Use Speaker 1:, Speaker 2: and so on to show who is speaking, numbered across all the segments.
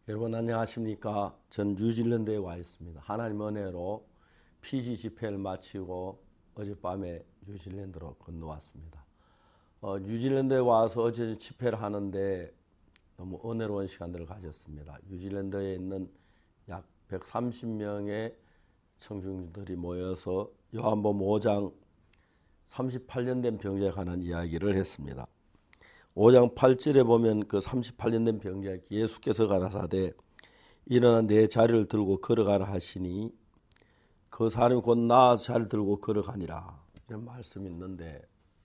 Speaker 1: 여러분 안녕하십니까? 전 뉴질랜드에 와 있습니다. 하나님 은혜로 피지 집회를 마치고 어젯밤에 뉴질랜드로 건너왔습니다. 뉴질랜드에 와서 어제 집회를 하는데 너무 은혜로운 시간들을 가졌습니다. 뉴질랜드에 있는 약 130명의 청중들이 모여서 요한복음 5장 38년 된 병자에 관한 이야기를 했습니다. 5장 8절에 보면 그 38년 된 병자에게 예수께서 가라사대 일어나 내 자리를 들고 걸어가라 하시니 그 사람이 곧 나아서 자리를 들고 걸어가니라, 이런 말씀이 있는데,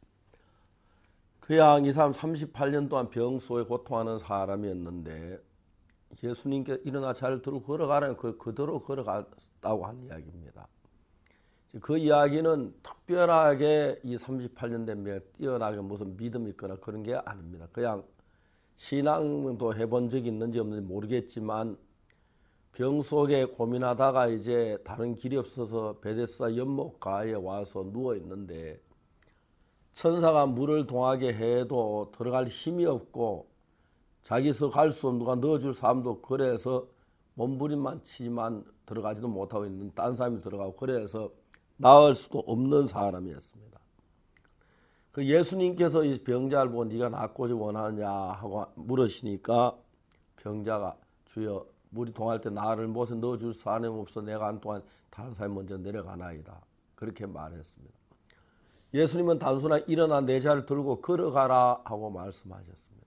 Speaker 1: 그냥 이 사람 38년 동안 병 속에 고통하는 사람이었는데 예수님께 일어나 자리를 들고 걸어가라는 그대로 걸어갔다고 하는 이야기입니다. 그 이야기는 특별하게 이 38년 된 병에 뛰어나게 무슨 믿음이 있거나 그런 게 아닙니다. 그냥 신앙도 해본 적이 있는지 없는지 모르겠지만 병 속에 고민하다가 이제 다른 길이 없어서 베데스다 연못가에 와서 누워 있는데 천사가 물을 동하게 해도 들어갈 힘이 없고 자기서 갈 수 없는, 누가 넣어줄 사람도 그래서 몸부림만 치지만 들어가지도 못하고 있는 딴 사람이 들어가고, 그래서 나을 수도 없는 사람이었습니다. 그 예수님께서 이 병자를 보고 네가 낫고자 원하느냐 하고 물으시니까 병자가 주여 물이 동할 때 나를 못에 넣어줄 사람이 없어 내가 한 동안 다른 사람이 먼저 내려가나이다, 그렇게 말했습니다. 예수님은 단순하게 일어나 내 자리를 들고 걸어가라 하고 말씀하셨습니다.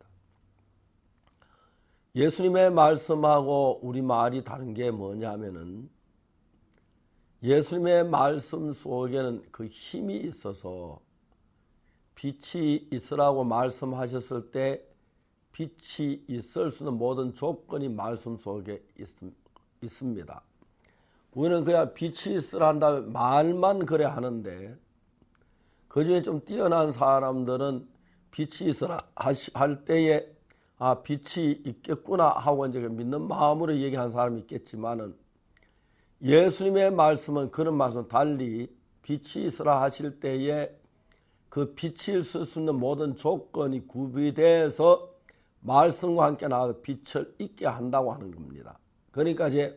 Speaker 1: 예수님의 말씀하고 우리 말이 다른 게 뭐냐면은, 예수님의 말씀 속에는 그 힘이 있어서 빛이 있으라고 말씀하셨을 때 빛이 있을 수 있는 모든 조건이 말씀 속에 있습니다. 우리는 그냥 빛이 있으라 한다면 말만 그래 하는데, 그 중에 좀 뛰어난 사람들은 빛이 있으라 할 때에 빛이 있겠구나 하고 이제 믿는 마음으로 얘기하는 사람이 있겠지만은, 예수님의 말씀은 그런 말씀은 달리 빛이 있으라 하실 때에 그 빛이 있을 수 있는 모든 조건이 구비돼서 말씀과 함께 나와서 빛을 있게 한다고 하는 겁니다. 그러니까 이제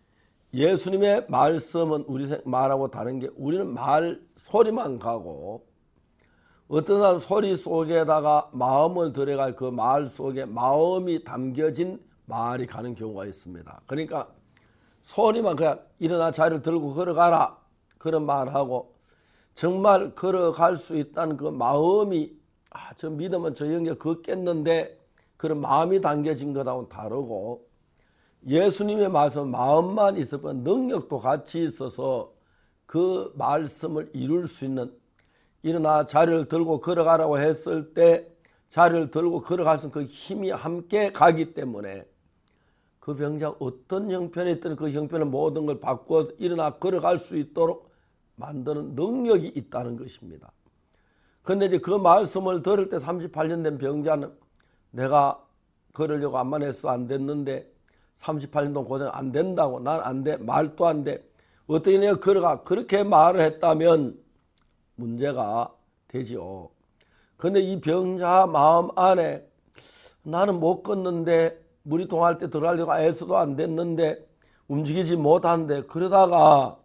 Speaker 1: 예수님의 말씀은 우리 말하고 다른 게, 우리는 말 소리만 가고 어떤 사람 소리 속에다가 마음을 들어갈 그 말 속에 마음이 담겨진 말이 가는 경우가 있습니다. 그러니까 소리만 그냥 일어나 자리를 들고 걸어가라 그런 말하고, 정말 걸어갈 수 있다는 그 마음이 저 믿으면 저 영역 걷겠는데 그런 마음이 담겨진 것하고는 다르고, 예수님의 말씀은 마음만 있을 뿐 능력도 같이 있어서 그 말씀을 이룰 수 있는, 일어나 자리를 들고 걸어가라고 했을 때 자리를 들고 걸어갈 수 있는 그 힘이 함께 가기 때문에 그 병자가 어떤 형편에 있든 그 형편의 모든 걸 바꾸어서 일어나 걸어갈 수 있도록 만드는 능력이 있다는 것입니다. 그런데 이제 그 말씀을 들을 때 38년 된 병자는 내가 걸으려고 암만 해서 안 됐는데 38년 동안 고생 안 된다고, 난 안 돼, 말도 안 돼, 어떻게 내가 걸어가, 그렇게 말을 했다면 문제가 되지요. 그런데 이 병자 마음 안에 나는 못 걷는데, 물이 동할 때 들어가려고 애써도 안 됐는데 움직이지 못하는데, 그러다가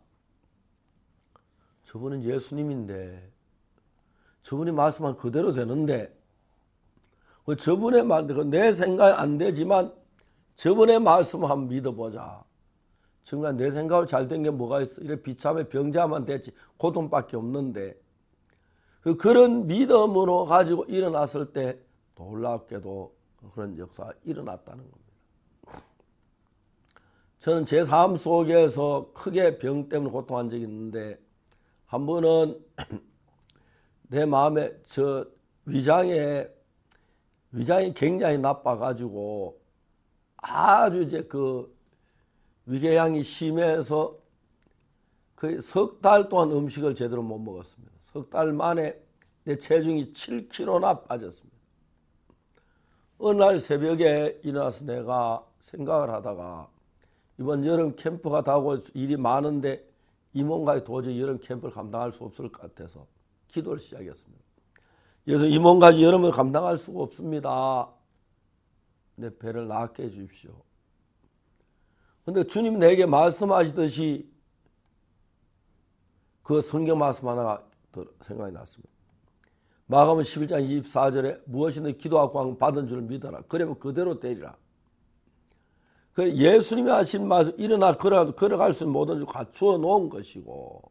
Speaker 1: 저분은 예수님인데 저분이 말씀한 그대로 되는데, 저분의 말, 내 생각은 안 되지만 저분의 말씀을 한번 믿어보자. 정말 내 생각으로 잘 된 게 뭐가 있어? 이래 비참해 병자만 됐지 고통밖에 없는데, 그런 믿음으로 가지고 일어났을 때 놀랍게도 그런 역사가 일어났다는 겁니다. 저는 제 삶 속에서 크게 병 때문에 고통한 적이 있는데, 한 번은 내 마음에 저 위장이 굉장히 나빠가지고 아주 이제 그 위궤양이 심해서 거의 석 달 동안 음식을 제대로 못 먹었습니다. 석 달 만에 내 체중이 7kg나 빠졌습니다. 어느 날 새벽에 일어나서 내가 생각을 하다가 이번 여름 캠프가 다고 일이 많은데 이 몸과의 도저히 여름 캠프를 감당할 수 없을 것 같아서 기도를 시작했습니다. 그래서 이 몸까지 여름을 감당할 수가 없습니다. 내 배를 낫게 해주십시오. 근데 주님 내게 말씀하시듯이 그 성경 말씀 하나가 생각이 났습니다. 마가복음 11장 24절에 무엇이든 기도하고 받은 줄 믿어라. 그러면 그대로 되리라. 예수님이 하신 말씀, 일어나 걸어갈 수 있는 모든 줄 갖추어 놓은 것이고,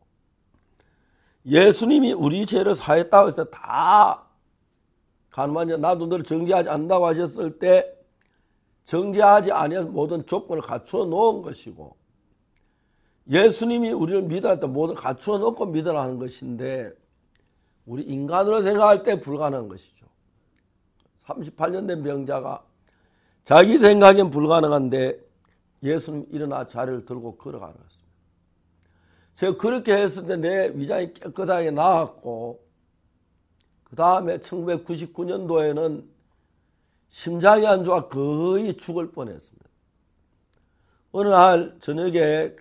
Speaker 1: 예수님이 우리 죄를 사했다고 해서 다 가늠하냐 나도 너를 정죄하지 않는다고 하셨을 때 정죄하지 아니한 모든 조건을 갖추어 놓은 것이고, 예수님이 우리를 믿어야 할 때 모든 갖추어 놓고 믿으라 하는 것인데, 우리 인간으로 생각할 때 불가능한 것이죠. 38년 된 병자가 자기 생각엔 불가능한데 예수님 일어나 자리를 들고 걸어가라 했습니다. 제가 그렇게 했을 때 내 위장이 깨끗하게 나았고, 그 다음에 1999년도에는 심장이 안 좋아 거의 죽을 뻔했습니다. 어느 날 저녁에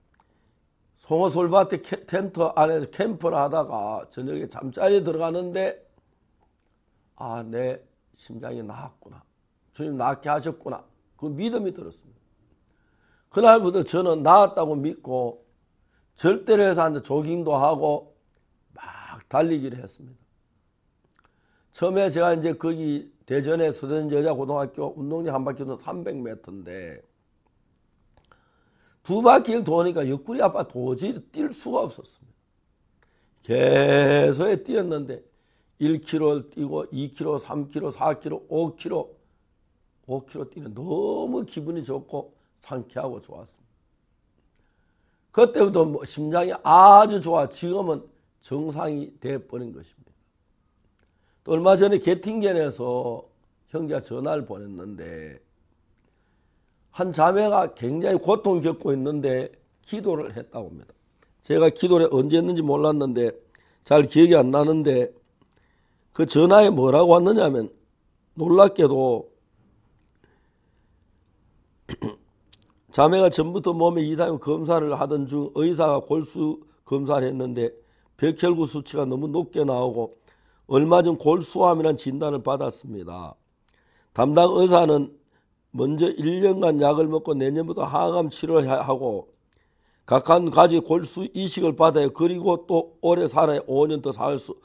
Speaker 1: 송어솔밭에 텐트 안에서 캠프를 하다가 저녁에 잠자리에 들어가는데, 아, 내 심장이 나았구나. 주님 낫게 하셨구나. 그 믿음이 들었습니다. 그날부터 저는 나았다고 믿고 절대로 해서 한테 조깅도 하고 막 달리기를 했습니다. 처음에 제가 이제 거기 대전에 서대여자고등학교 운동장 한 바퀴 도는 300m인데 두 바퀴를 도니까 옆구리 아파 도저히 뛸 수가 없었습니다. 계속 뛰었는데 1km를 뛰고 2km, 3km, 4km, 5km, 5km 뛰는 너무 기분이 좋고 상쾌하고 좋았습니다. 그때부터 심장이 아주 좋아 지금은 정상이 돼버린 것입니다. 또 얼마 전에 게팅겐에서 형제가 전화를 보냈는데 한 자매가 굉장히 고통을 겪고 있는데 기도를 했다고 합니다. 제가 기도를 언제 했는지 몰랐는데 잘 기억이 안 나는데 그 전화에 뭐라고 왔느냐 하면 놀랍게도 자매가 전부터 몸에 이상한 검사를 하던 중 의사가 골수 검사를 했는데 백혈구 수치가 너무 높게 나오고 얼마 전 골수암이라는 진단을 받았습니다. 담당 의사는 먼저 1년간 약을 먹고 내년부터 항암 치료를 하고 각 한 가지 골수 이식을 받아요. 그리고 또 오래 살아야 5년 더 살 수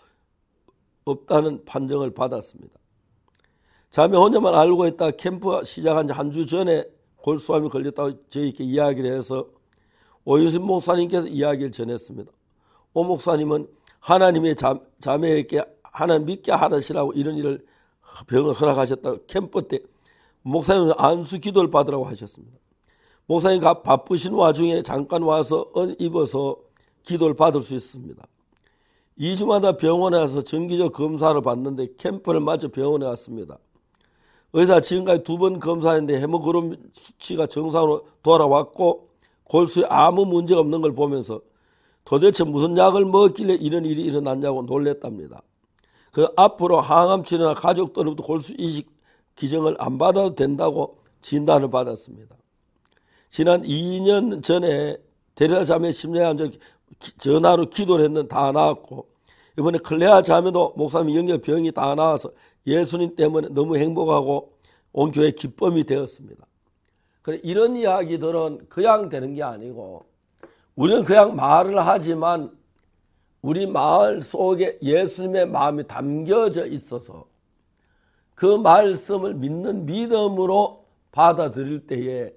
Speaker 1: 없다는 판정을 받았습니다. 자매 혼자만 알고 있다 캠프 시작한 지 한 주 전에 골수암이 걸렸다고 저희께 이야기를 해서 오유신 목사님께서 이야기를 전했습니다. 오 목사님은 하나님의 자매에게 하나님 믿게 하시라고 이런 일을 병을 허락하셨다고 캠프 때 목사님은 안수 기도를 받으라고 하셨습니다. 목사님 바쁘신 와중에 잠깐 와서 입어서 기도를 받을 수 있습니다. 2주마다 병원에 와서 정기적 검사를 받는데 캠프를 마쳐 병원에 왔습니다. 의사 지금까지 2번 검사했는데 헤모글로빈 수치가 정상으로 돌아왔고 골수에 아무 문제가 없는 걸 보면서 도대체 무슨 약을 먹길래 이런 일이 일어났냐고 놀랬답니다. 그 앞으로 항암 치료나 가족들로부터 골수 이식 기증을 안 받아도 된다고 진단을 받았습니다. 지난 2년 전에 데레다 자매 심장암 전화로 기도를 했는데 다 나았고 이번에 클레아 자매도 목사님 연결 병이 다 나와서 예수님 때문에 너무 행복하고 온 교회 기쁨이 되었습니다. 그래 이런 이야기들은 그냥 되는 게 아니고 우리는 그냥 말을 하지만 우리 마을 속에 예수님의 마음이 담겨져 있어서 그 말씀을 믿는 믿음으로 받아들일 때에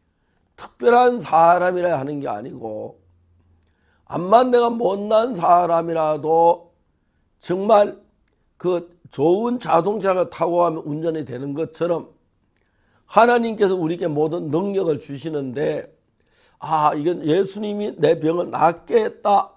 Speaker 1: 특별한 사람이라 하는 게 아니고 암만 내가 못난 사람이라도 정말 그 좋은 자동차를 타고 가면 운전이 되는 것처럼 하나님께서 우리에게 모든 능력을 주시는데 아 이건 예수님이 내 병을 낫게 했다.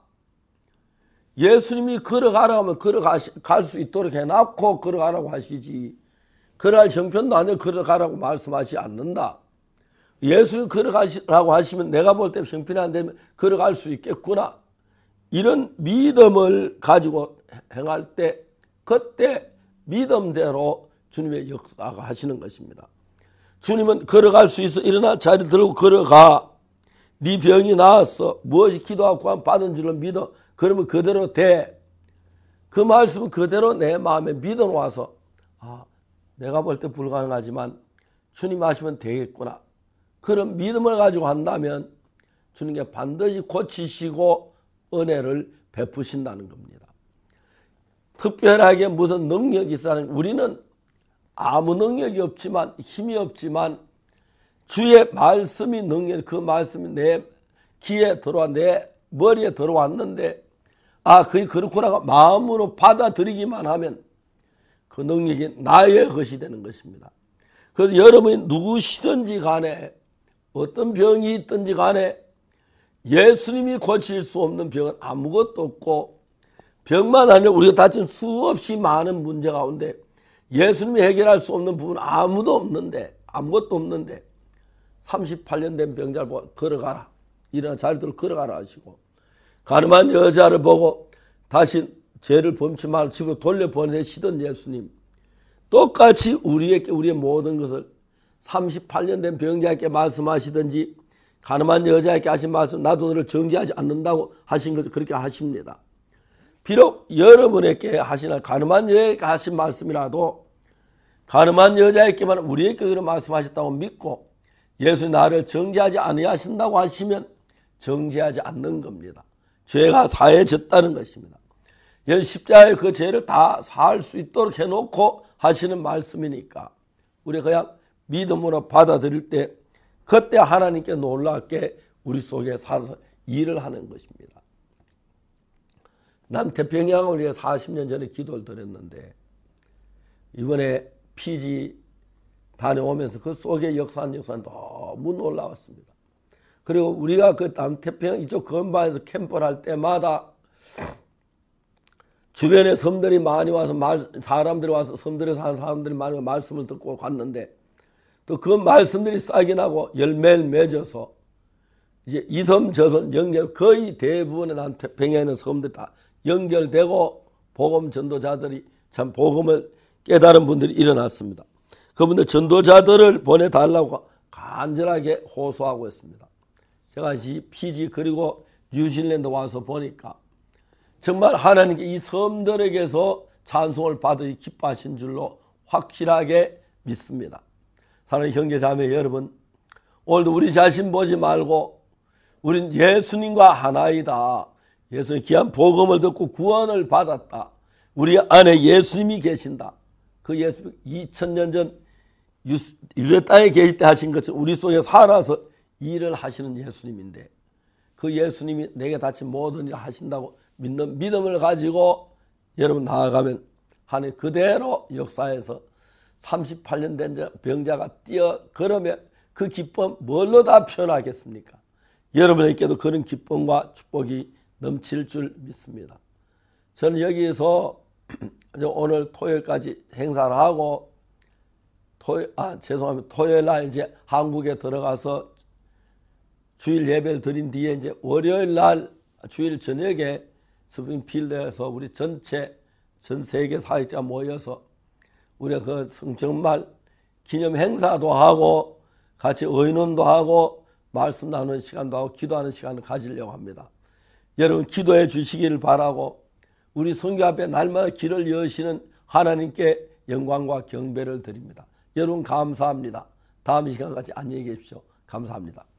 Speaker 1: 예수님이 걸어가라고 하면 걸어갈 수 있도록 해놨고 걸어가라고 하시지 걸어갈 형편도 아니고 걸어가라고 말씀하시지 않는다. 예수님 걸어가시라고 하시면 내가 볼 때 형편이 안 되면 걸어갈 수 있겠구나. 이런 믿음을 가지고 행할 때 그때 믿음대로 주님의 역사가 하시는 것입니다. 주님은 걸어갈 수 있어 일어나 자리를 들고 걸어가. 네 병이 나았어. 무엇이 기도하고 받은 줄로 믿어. 그러면 그대로 돼. 그 말씀은 그대로 내 마음에 믿어 놓아서 아 내가 볼 때 불가능하지만 주님 하시면 되겠구나. 그런 믿음을 가지고 한다면 주님께 반드시 고치시고 은혜를 베푸신다는 겁니다. 특별하게 무슨 능력이 있다는, 우리는 아무 능력이 없지만, 힘이 없지만 주의 말씀이 능력, 그 말씀이 내 귀에 들어와 내 머리에 들어왔는데, 아, 그게 그렇구나 마음으로 받아들이기만 하면 그 능력이 나의 것이 되는 것입니다. 그래서 여러분이 누구시든지 간에, 어떤 병이 있든지 간에 예수님이 고칠 수 없는 병은 아무것도 없고, 병만 아니라 우리가 다친 수없이 많은 문제 가운데 예수님이 해결할 수 없는 부분은 아무것도 없는데 38년 된 병자를 보고 걸어가라, 일어나 자리대로 걸어가라 하시고, 가늠한 여자를 보고 다시 죄를 범치 말고 집으로 돌려보내시던 예수님, 똑같이 우리의 모든 것을 38년 된 병자에게 말씀하시든지 가늠한 여자에게 하신 말씀, 나도 너를 정죄하지 않는다고 하신 것을 그렇게 하십니다. 비록 여러분에게 하시나 가늠한 여자에게 하신 말씀이라도 가늠한 여자에게만 우리에게 그런 말씀하셨다고 믿고 예수님 나를 정죄하지 아니하신다고 하시면 정죄하지 않는 겁니다. 죄가 사해졌다는 것입니다. 십자가에 그 죄를 다 사할 수 있도록 해놓고 하시는 말씀이니까 우리가 그냥 믿음으로 받아들일 때 그때 하나님께 놀랍게 우리 속에 살아서 일을 하는 것입니다. 남태평양을 위해 40년 전에 기도를 드렸는데 이번에 피지 다녀오면서 그 속에 역사는 너무 놀라웠습니다. 그리고 우리가 그 남태평양 이쪽 건반에서 캠프를 할 때마다 주변에 섬들이 많이 와서 사람들이 와서 섬들에 사는 사람들이 많이 와서 말씀을 듣고 갔는데 또 그 말씀들이 싹이 나고 열매를 맺어서 이제 이섬 저섬 연결, 거의 대부분의 남태평양에 있는 섬들이 다 연결되고 복음 전도자들이 참 복음을 깨달은 분들이 일어났습니다. 그분들 전도자들을 보내달라고 간절하게 호소하고 있습니다. 제가 피지 그리고 뉴질랜드 와서 보니까 정말 하나님께 이 섬들에게서 찬송을 받으시 기뻐하신 줄로 확실하게 믿습니다. 사랑하는 형제자매 여러분, 오늘도 우리 자신 보지 말고 우린 예수님과 하나이다. 예수님 귀한 복음을 듣고 구원을 받았다. 우리 안에 예수님이 계신다. 그 예수 2000년 전 유대 땅에 계실 때 하신 것을 우리 속에 살아서 일을 하시는 예수님인데 그 예수님이 내게 다친 모든 일을 하신다고 믿는 믿음을 가지고 여러분 나아가면 하나님 그대로 역사에서 38년 된 병자가 뛰어 걸으면 그 기쁨 뭘로 다 표현하겠습니까? 여러분에게도 그런 기쁨과 축복이 넘칠 줄 믿습니다. 저는 여기에서 오늘 토요일까지 행사를 하고 토요일 날 이제 한국에 들어가서 주일 예배를 드린 뒤에 이제 월요일 날 주일 저녁에 스프링필드에서 우리 전 세계 사역자 모여서 우리가 그 성정말 기념 행사도 하고 같이 의논도 하고 말씀 나누는 시간도 하고 기도하는 시간을 가지려고 합니다. 여러분 기도해 주시기를 바라고 우리 선교 앞에 날마다 길을 여시는 하나님께 영광과 경배를 드립니다. 여러분 감사합니다. 다음 이 시간 같이 안녕히 계십시오. 감사합니다.